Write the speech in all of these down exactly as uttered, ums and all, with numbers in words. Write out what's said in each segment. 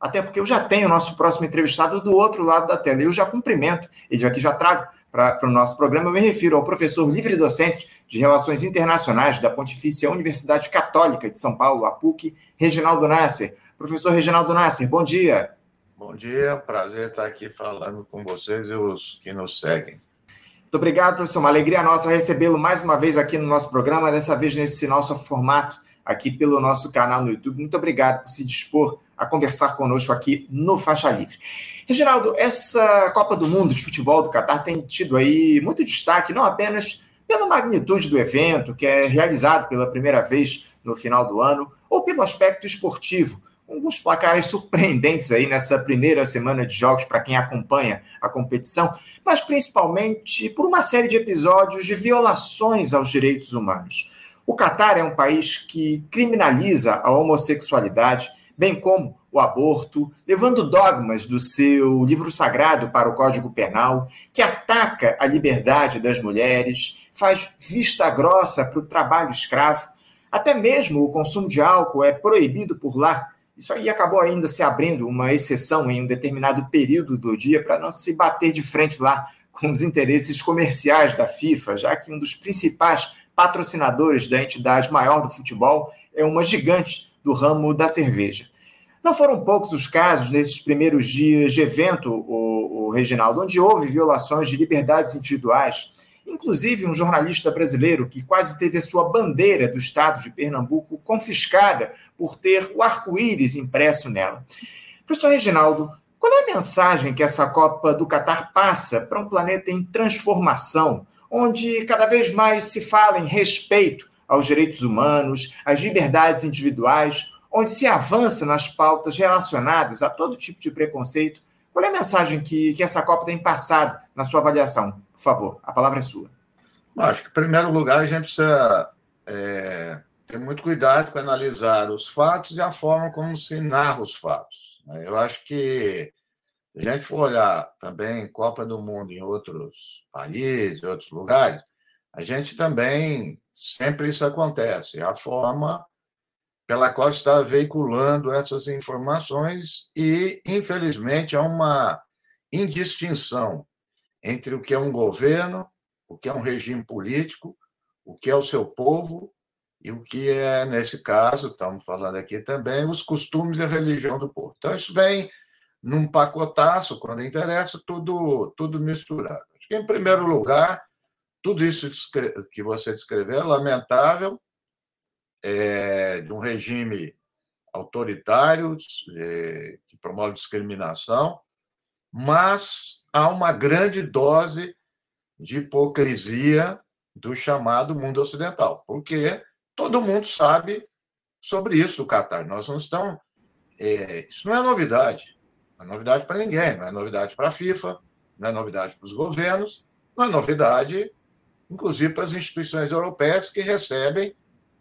até porque eu já tenho o nosso próximo entrevistado do outro lado da tela. Eu já cumprimento, e aqui já trago para o nosso programa, eu me refiro ao professor livre-docente de Relações Internacionais da Pontifícia Universidade Católica de São Paulo, a PUC, Reginaldo Nasser. Professor Reginaldo Nasser, bom dia. Bom dia, prazer estar aqui falando com vocês e os que nos seguem. Muito obrigado, professor. Uma alegria nossa recebê-lo mais uma vez aqui no nosso programa, dessa vez nesse nosso formato aqui pelo nosso canal no YouTube. Muito obrigado por se dispor a conversar conosco aqui no Faixa Livre. Reginaldo, essa Copa do Mundo de Futebol do Catar tem tido aí muito destaque, não apenas pela magnitude do evento, que é realizado pela primeira vez no final do ano, ou pelo aspecto esportivo, com alguns placares surpreendentes aí nessa primeira semana de jogos para quem acompanha a competição, mas principalmente por uma série de episódios de violações aos direitos humanos. O Catar é um país que criminaliza a homossexualidade, bem como o aborto, levando dogmas do seu livro sagrado para o Código Penal, que ataca a liberdade das mulheres, faz vista grossa para o trabalho escravo, até mesmo o consumo de álcool é proibido por lá. Isso aí acabou ainda se abrindo uma exceção em um determinado período do dia para não se bater de frente lá com os interesses comerciais da FIFA, já que um dos principais patrocinadores da entidade maior do futebol é uma gigante do ramo da cerveja. Não foram poucos os casos nesses primeiros dias de evento, o, o Reginaldo, onde houve violações de liberdades individuais. Inclusive, um jornalista brasileiro que quase teve a sua bandeira do estado de Pernambuco confiscada por ter o arco-íris impresso nela. Professor Reginaldo, qual é a mensagem que essa Copa do Catar passa para um planeta em transformação, onde cada vez mais se fala em respeito aos direitos humanos, às liberdades individuais, onde se avança nas pautas relacionadas a todo tipo de preconceito? Qual é a mensagem que, que essa Copa tem passado na sua avaliação? Por favor, a palavra é sua. Acho que, em primeiro lugar, a gente precisa é, ter muito cuidado com analisar os fatos e a forma como se narra os fatos. Eu acho que, se a gente for olhar também Copa do Mundo em outros países, em outros lugares, a gente também, sempre isso acontece, a forma pela qual está veiculando essas informações e, infelizmente, há uma indistinção entre o que é um governo, o que é um regime político, o que é o seu povo e o que é, nesse caso, estamos falando aqui também, os costumes e a religião do povo. Então, isso vem num pacotaço, quando interessa, tudo, tudo misturado. Acho que, em primeiro lugar, tudo isso que você descreveu é lamentável, é, de um regime autoritário, é, que promove discriminação, mas há uma grande dose de hipocrisia do chamado mundo ocidental, porque todo mundo sabe sobre isso do Catar. Nós não estamos... É, isso não é novidade. Não é novidade para ninguém, não é novidade para a FIFA, não é novidade para os governos, não é novidade, inclusive, para as instituições europeias que recebem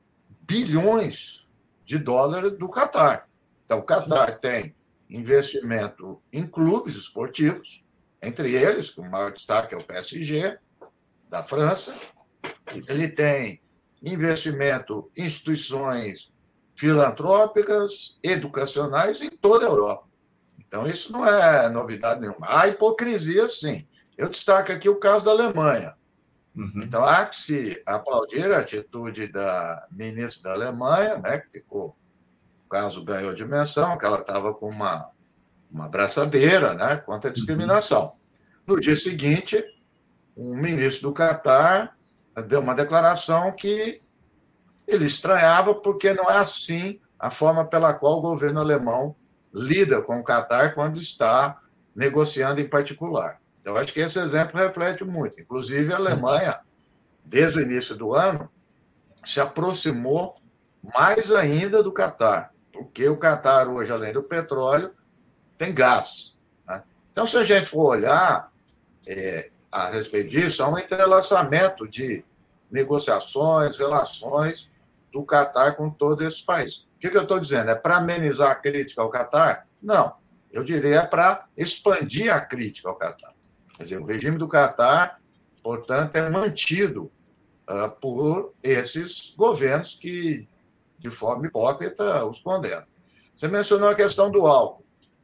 bilhões de dólares do Catar. Então, o Catar tem investimento em clubes esportivos, entre eles, o maior destaque é o P S G, da França. Isso. Ele tem investimento em instituições filantrópicas, educacionais em toda a Europa. Então, isso não é novidade nenhuma. Há hipocrisia, sim. Eu destaco aqui o caso da Alemanha. Uhum. Então, há que se aplaudir a atitude da ministra da Alemanha, né, que ficou, o caso ganhou dimensão, que ela estava com uma, uma braçadeira, né, contra a discriminação. Uhum. No dia seguinte, o ministro do Catar deu uma declaração que ele estranhava porque não é assim a forma pela qual o governo alemão lida com o Catar quando está negociando em particular. Então, acho que esse exemplo reflete muito. Inclusive, a Alemanha, desde o início do ano, se aproximou mais ainda do Catar, porque o Catar, hoje, além do petróleo, tem gás. Né? Então, se a gente for olhar é, a respeito disso, há um entrelaçamento de negociações, relações do Catar com todos esses países. O que, que eu estou dizendo? É para amenizar a crítica ao Catar? Não. Eu diria para expandir a crítica ao Catar. Quer dizer, o regime do Catar, portanto, é mantido uh, por esses governos que, de forma hipócrita, os condenam. Você mencionou a questão do álcool.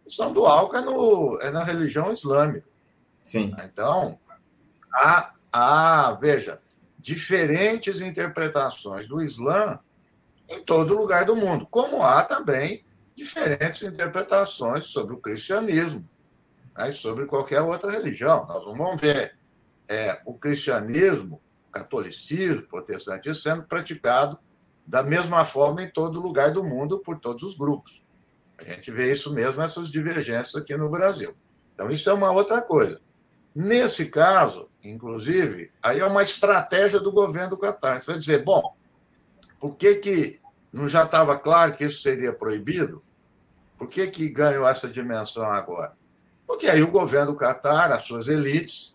questão do álcool é, no, é na religião islâmica. Sim. Então, há, há, veja, diferentes interpretações do Islã em todo lugar do mundo, como há também diferentes interpretações sobre o cristianismo, né, e sobre qualquer outra religião. Nós vamos ver é, o cristianismo, o catolicismo, o protestantismo sendo praticado da mesma forma em todo lugar do mundo por todos os grupos. A gente vê isso mesmo, essas divergências aqui no Brasil. Então, isso é uma outra coisa. Nesse caso, inclusive, aí é uma estratégia do governo do Catar. Você vai dizer, bom, por que, que não já estava claro que isso seria proibido? Por que, que ganhou essa dimensão agora? Porque aí o governo do Catar, as suas elites,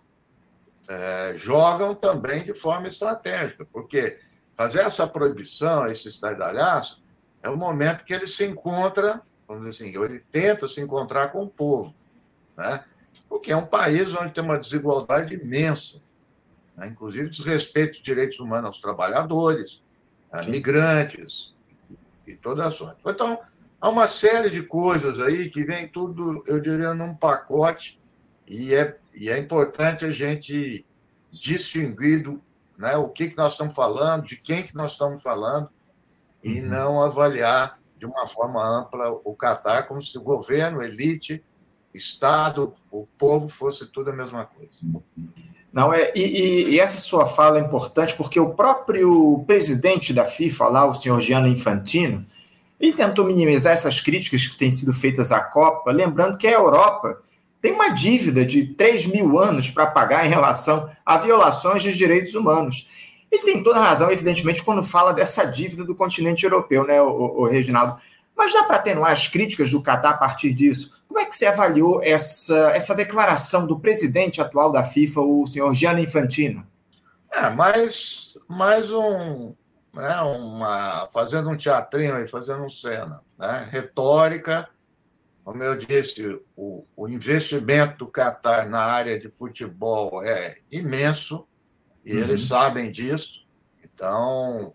é, jogam também de forma estratégica, porque fazer essa proibição, esse estardalhaço, é o momento que ele se encontra, vamos dizer assim, ele tenta se encontrar com o povo, né? Porque é um país onde tem uma desigualdade imensa, né? Inclusive desrespeito aos direitos humanos aos trabalhadores, a migrantes e toda a sorte. Então, há uma série de coisas aí que vem tudo, eu diria, num pacote, e é, e é importante a gente distinguir do, né, o que, que nós estamos falando, de quem que nós estamos falando, e uhum. não avaliar de uma forma ampla o Catar como se o governo, elite, Estado, o povo fosse tudo a mesma coisa. Não, é, e, e essa sua fala é importante porque o próprio presidente da FIFA, lá, o senhor Gianni Infantino, ele tentou minimizar essas críticas que têm sido feitas à Copa, lembrando que a Europa tem uma dívida de três mil anos para pagar em relação a violações de direitos humanos. Ele tem toda a razão, evidentemente, quando fala dessa dívida do continente europeu, né, o, o Reginaldo? Mas dá para atenuar as críticas do Catar a partir disso? Como é que você avaliou essa, essa declaração do presidente atual da FIFA, o senhor Gianni Infantino? É, mais, mais um, né, uma, fazendo um teatrinho aí, fazendo um cena, né, retórica. Como eu disse, o, o investimento do Catar na área de futebol é imenso, e uhum. eles sabem disso. Então,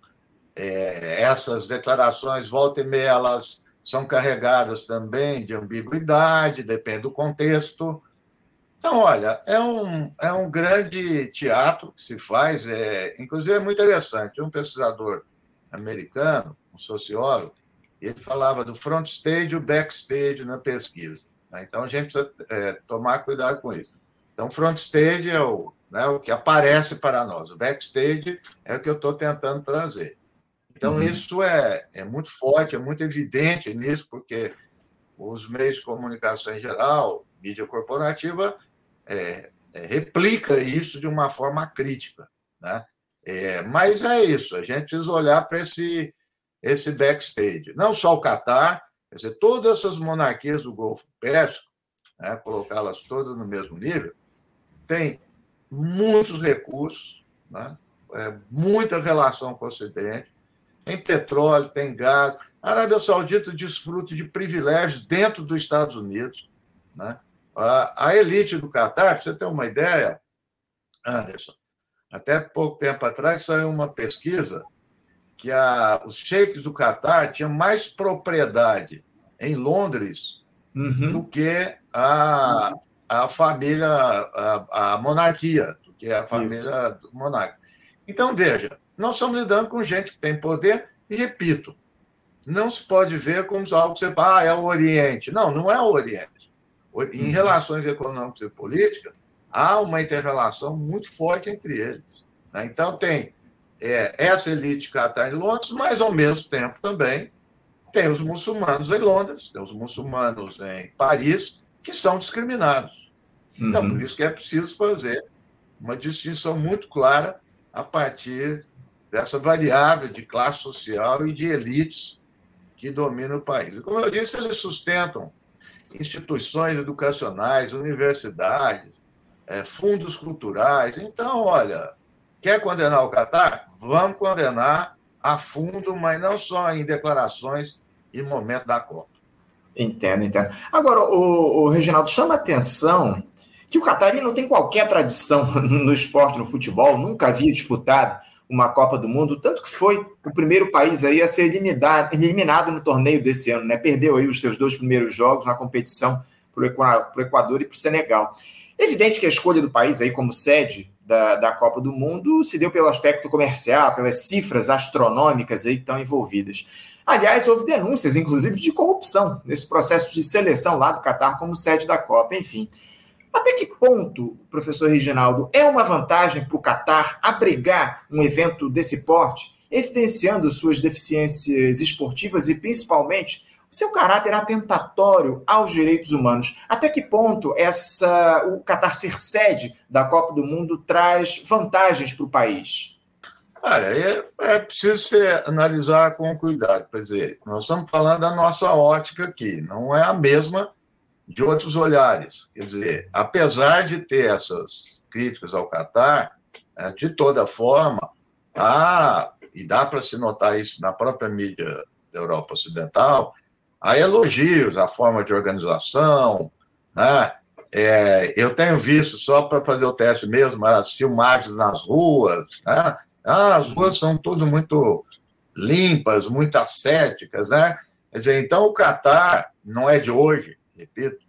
é, essas declarações, volta e meia, elas são carregadas também de ambiguidade, depende do contexto. Então, olha, é um, é um grande teatro que se faz, é, inclusive é muito interessante. Um pesquisador americano, um sociólogo, ele falava do front stage e o backstage na pesquisa. Né? Então, a gente precisa é, tomar cuidado com isso. Então, front stage é o, né, o que aparece para nós. O backstage é o que eu estou tentando trazer. Então, uhum. isso é, é muito forte, é muito evidente nisso, porque os meios de comunicação em geral, mídia corporativa, é, é, replica isso de uma forma crítica. Né? É, mas é isso, a gente precisa olhar para esse, esse backstage. Não só o Catar, quer dizer, todas essas monarquias do Golfo Pérsico, né, colocá-las todas no mesmo nível, tem muitos recursos, né, é, muita relação com o Ocidente, tem petróleo, tem gás. A Arábia Saudita desfruta de privilégios dentro dos Estados Unidos. Né? A, a elite do Catar, para você ter uma ideia, Anderson, até pouco tempo atrás saiu uma pesquisa que a, os sheiks do Catar tinham mais propriedade em Londres uhum. do que a, a família, a, a monarquia, do que a família Isso. monarca. Então, veja, nós estamos lidando com gente que tem poder, e repito, não se pode ver como algo que você fala, ah, é o Oriente. Não, não é o Oriente. Em uhum. relações econômicas e políticas, há uma inter-relação muito forte entre eles. Né? Então, tem é, essa elite que está em Londres, mas, ao mesmo tempo, também tem os muçulmanos em Londres, tem os muçulmanos em Paris, que são discriminados. Uhum. Então, por isso que é preciso fazer uma distinção muito clara a partir dessa variável de classe social e de elites que dominam o país. E, como eu disse, eles sustentam instituições educacionais, universidades, é, fundos culturais. Então, olha, quer condenar o Catar? Vamos condenar a fundo, mas não só em declarações e momento da Copa. Entendo, entendo. Agora, o, o Reginaldo, chama a atenção que o Catar não tem qualquer tradição no esporte, no futebol, nunca havia disputado uma Copa do Mundo, tanto que foi o primeiro país aí a ser eliminado, eliminado no torneio desse ano, né? Perdeu aí os seus dois primeiros jogos na competição para o Equador e para o Senegal. É evidente que a escolha do país aí como sede da, da Copa do Mundo se deu pelo aspecto comercial, pelas cifras astronômicas aí que estão envolvidas. Aliás, houve denúncias, inclusive, de corrupção nesse processo de seleção lá do Catar como sede da Copa, enfim. Até que ponto, professor Reginaldo, é uma vantagem para o Catar abrigar um evento desse porte, evidenciando suas deficiências esportivas e, principalmente, o seu caráter atentatório aos direitos humanos? Até que ponto essa, o Catar ser sede da Copa do Mundo traz vantagens para o país? Olha, é, é preciso ser, analisar com cuidado. Quer dizer, nós estamos falando da nossa ótica aqui, não é a mesma de outros olhares. Quer dizer, apesar de ter essas críticas ao Catar, de toda forma, há, e dá para se notar isso na própria mídia da Europa Ocidental, há elogios à forma de organização, né? É, eu tenho visto, só para fazer o teste mesmo, as filmagens nas ruas, né? Ah, as ruas são tudo muito limpas, muito ascéticas, né? Quer dizer, então o Catar não é de hoje, repito,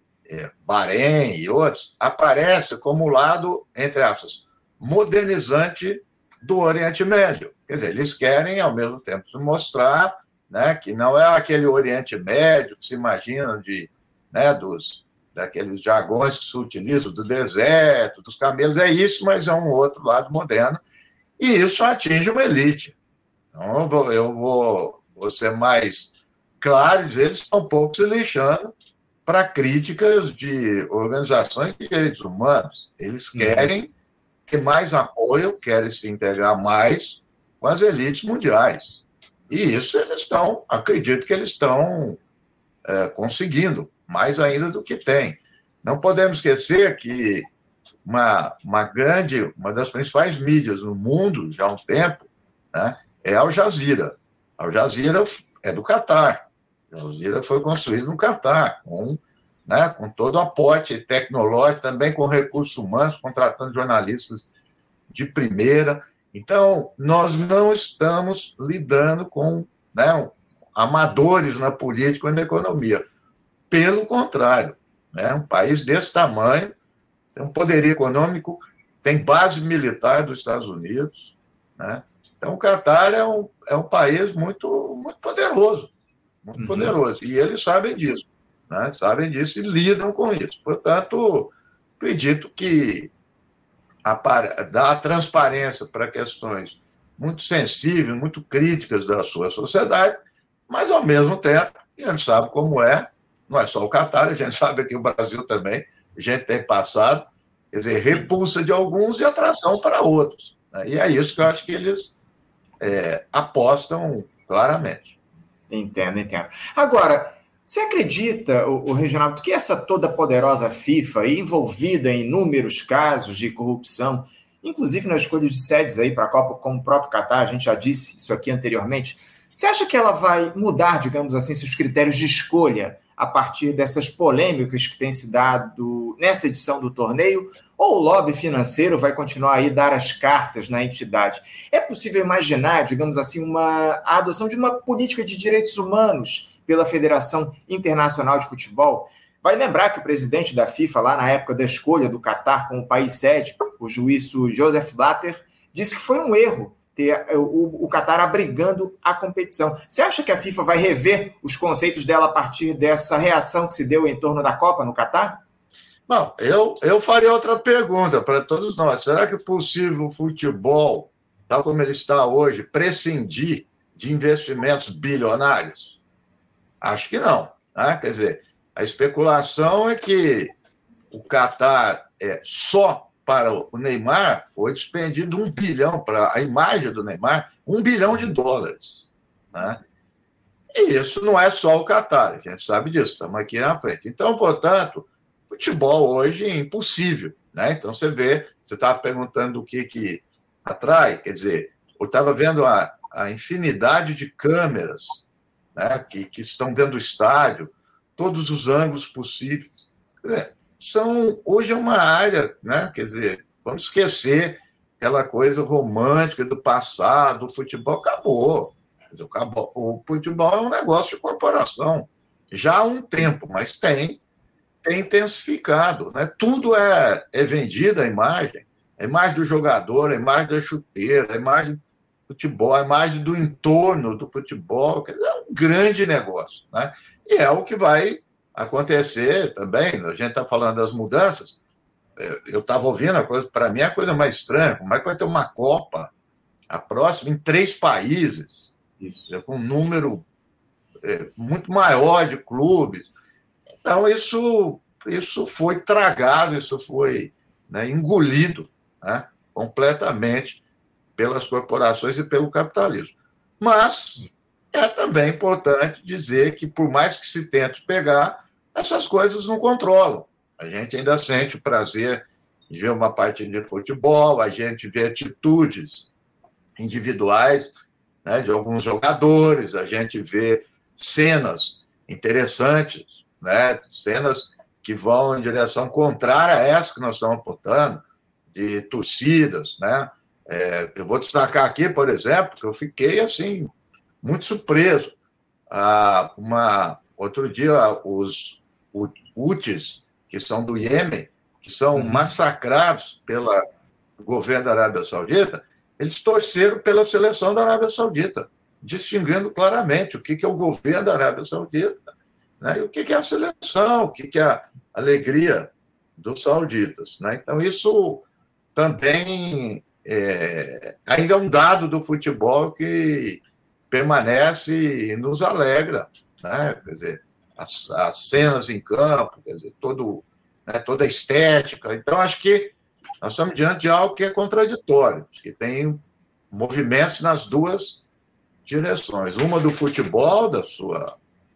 é, Bahrein e outros, aparece como o lado, entre aspas, modernizante do Oriente Médio. Quer dizer, eles querem, ao mesmo tempo, mostrar, né, que não é aquele Oriente Médio que se imagina de, né, dos, daqueles jargões que se utilizam do deserto, dos camelos, é isso, mas é um outro lado moderno, e isso atinge uma elite. Então, eu vou, eu vou, vou ser mais claro, eles estão um pouco se lixando para críticas de organizações de direitos humanos. Eles querem ter mais apoio, querem se integrar mais com as elites mundiais. E isso eles estão, acredito que eles estão é, conseguindo, mais ainda do que tem. Não podemos esquecer que uma, uma grande, uma das principais mídias no mundo, já há um tempo, né, é a Al Jazeera. A Al Jazeera é do Catar. A Al Jazeera foi construída no Catar, com, né, com todo o aporte tecnológico, também com recursos humanos, contratando jornalistas de primeira. Então, nós não estamos lidando com, né, amadores na política e na economia. Pelo contrário, né, um país desse tamanho tem um poderio econômico, tem base militar dos Estados Unidos, né? Então, o Catar é um, é um país muito, muito poderoso, muito uhum. poderoso, e eles sabem disso, né? Sabem disso e lidam com isso. Portanto, acredito que a, dá transparência para questões muito sensíveis, muito críticas da sua sociedade, mas, ao mesmo tempo, a gente sabe como é, não é só o Catar, a gente sabe que o Brasil também, a gente tem passado, quer dizer, repulsa de alguns e atração para outros, né? E é isso que eu acho que eles é, apostam claramente. Entendo, entendo. Agora, você acredita, o, o Reginaldo, que essa toda poderosa FIFA, envolvida em inúmeros casos de corrupção, inclusive na escolha de sedes aí para a Copa, como o próprio Catar, a gente já disse isso aqui anteriormente, você acha que ela vai mudar, digamos assim, seus critérios de escolha a partir dessas polêmicas que têm se dado nessa edição do torneio, ou o lobby financeiro vai continuar aí a dar as cartas na entidade? É possível imaginar, digamos assim, uma, a adoção de uma política de direitos humanos pela Federação Internacional de Futebol? Vai lembrar que o presidente da FIFA, lá na época da escolha do Catar como país sede, o juiz Joseph Blatter, disse que foi um erro ter o, o Catar abrigando a competição. Você acha que a FIFA vai rever os conceitos dela a partir dessa reação que se deu em torno da Copa no Catar? Bom, eu, eu faria outra pergunta para todos nós. Será que é possível o futebol, tal como ele está hoje, prescindir de investimentos bilionários? Acho que não, né? Quer dizer, a especulação é que o Catar é só para o Neymar foi despendido um bilhão para a imagem do Neymar, um bilhão de dólares, né? E isso não é só o Catar, a gente sabe disso, estamos aqui na frente. Então, portanto, futebol hoje é impossível, né? Então você vê, você estava perguntando o que, que atrai, quer dizer, eu estava vendo a, a infinidade de câmeras, né, que, que estão dentro do estádio, todos os ângulos possíveis. Quer dizer, são, hoje é uma área, né? Quer dizer, vamos esquecer aquela coisa romântica do passado, o futebol acabou. acabou. O futebol é um negócio de corporação, já há um tempo, mas tem, tem intensificado. Né? Tudo é, é vendido, a imagem, a imagem do jogador, a imagem da chuteira, a imagem do futebol, a imagem do entorno do futebol, é um grande negócio. Né? E é o que vai acontecer também. A gente está falando das mudanças. Eu estava ouvindo a coisa, para mim é a coisa mais estranha, como é que vai ter uma Copa, a próxima, em três países, isso, com um número é, muito maior de clubes. Então, isso, isso foi tragado, isso foi, né, engolido, né, completamente pelas corporações e pelo capitalismo. Mas é também importante dizer que, por mais que se tente pegar, essas coisas não controlam. A gente ainda sente o prazer de ver uma partida de futebol, a gente vê atitudes individuais, né, de alguns jogadores, a gente vê cenas interessantes, né, cenas que vão em direção contrária a essa que nós estamos apontando, de torcidas. Né? É, eu vou destacar aqui, por exemplo, que eu fiquei assim, muito surpreso. Ah, uma, outro dia, os Houthis, que são do Iêmen, que são uhum. massacrados pelo governo da Arábia Saudita, eles torceram pela seleção da Arábia Saudita, distinguindo claramente o que é o governo da Arábia Saudita, né, e o que é a seleção, o que é a alegria dos sauditas. Né? Então, isso também é, ainda é um dado do futebol que permanece e nos alegra. Né? Quer dizer, As, as cenas em campo, quer dizer, todo, né, toda a estética. Então, acho que nós estamos diante de algo que é contraditório, que tem movimentos nas duas direções. Uma do futebol, da sua,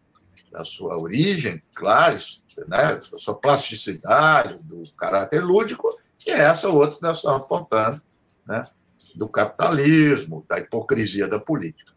da sua origem, claro, né, da sua plasticidade, do caráter lúdico, e essa outra que nós estamos apontando, né, do capitalismo, da hipocrisia da política.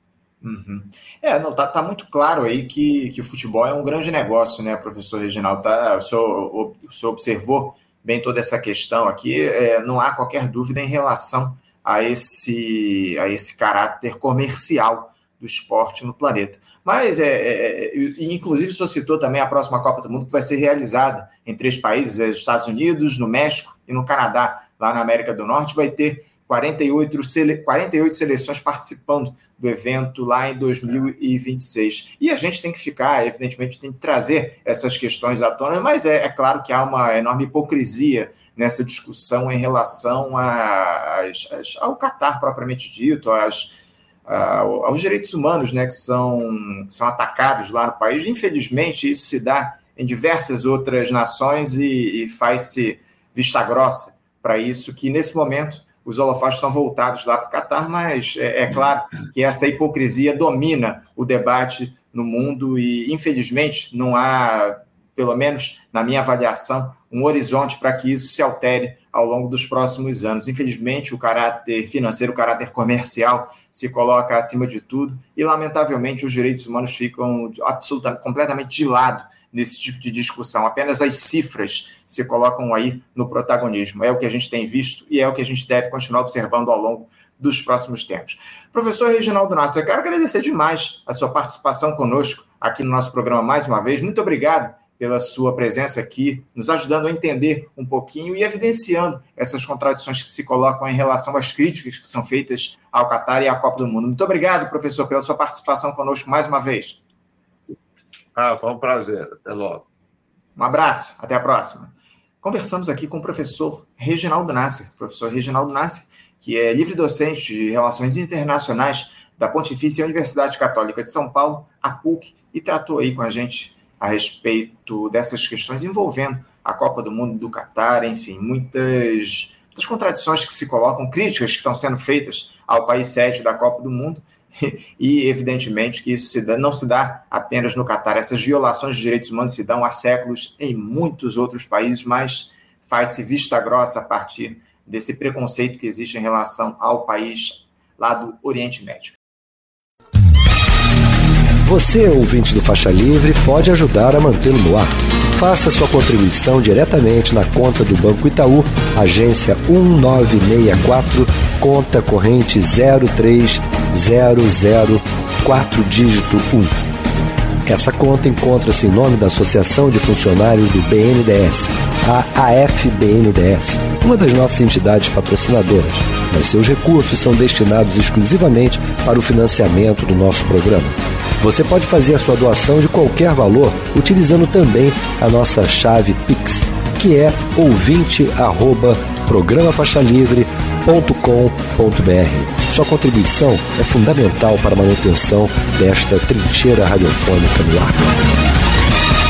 Uhum. É, não, tá, tá muito claro aí que, que o futebol é um grande negócio, né, professor Reginaldo? Tá, o, senhor, o senhor observou bem toda essa questão aqui, é, não há qualquer dúvida em relação a esse, a esse caráter comercial do esporte no planeta. Mas, é, é, inclusive, o senhor citou também a próxima Copa do Mundo, que vai ser realizada em três países, os Estados Unidos, no México e no Canadá. Lá na América do Norte vai ter quarenta e oito, sele... quarenta e oito seleções participando do evento lá em dois mil e vinte e seis. E a gente tem que ficar, evidentemente, tem que trazer essas questões à tona, mas é, é claro que há uma enorme hipocrisia nessa discussão em relação a, as, as, ao Catar propriamente dito, as, a, aos direitos humanos, né, que são, são atacados lá no país. Infelizmente, isso se dá em diversas outras nações e, e faz-se vista grossa para isso, que nesse momento os holofotes estão voltados lá para o Catar, mas é, é claro que essa hipocrisia domina o debate no mundo e, infelizmente, não há, pelo menos na minha avaliação, um horizonte para que isso se altere ao longo dos próximos anos. Infelizmente, o caráter financeiro, o caráter comercial se coloca acima de tudo e, lamentavelmente, os direitos humanos ficam absolutamente, completamente de lado nesse tipo de discussão. Apenas as cifras se colocam aí no protagonismo. É o que a gente tem visto e é o que a gente deve continuar observando ao longo dos próximos tempos. Professor Reginaldo Nasser, eu quero agradecer demais a sua participação conosco aqui no nosso programa mais uma vez. Muito obrigado pela sua presença aqui, nos ajudando a entender um pouquinho e evidenciando essas contradições que se colocam em relação às críticas que são feitas ao Catar e à Copa do Mundo. Muito obrigado, professor, pela sua participação conosco mais uma vez. Ah, foi um prazer. Até logo. Um abraço. Até a próxima. Conversamos aqui com o professor Reginaldo Nasser. Professor Reginaldo Nasser, que é livre docente de Relações Internacionais da Pontifícia Universidade Católica de São Paulo, a P U C, e tratou aí com a gente a respeito dessas questões envolvendo a Copa do Mundo do Catar, enfim, muitas, muitas contradições que se colocam, críticas que estão sendo feitas ao país sede da Copa do Mundo. E, evidentemente, que isso se dá, não se dá apenas no Catar. Essas violações de direitos humanos se dão há séculos em muitos outros países, mas faz-se vista grossa a partir desse preconceito que existe em relação ao país lá do Oriente Médio. Você, ouvinte do Faixa Livre, pode ajudar a mantê-lo no ar. Faça sua contribuição diretamente na conta do Banco Itaú, agência um nove seis quatro, conta corrente zero três zero zero quatro dígito um. Essa conta encontra-se em nome da Associação de Funcionários do B N D E S, a A F B N D E S, uma das nossas entidades patrocinadoras, mas seus recursos são destinados exclusivamente para o financiamento do nosso programa. Você pode fazer a sua doação de qualquer valor utilizando também a nossa chave Pix, que é ouvinte arroba programa faixa livre ponto com ponto b r. Sua contribuição é fundamental para a manutenção desta trincheira radiofônica no ar.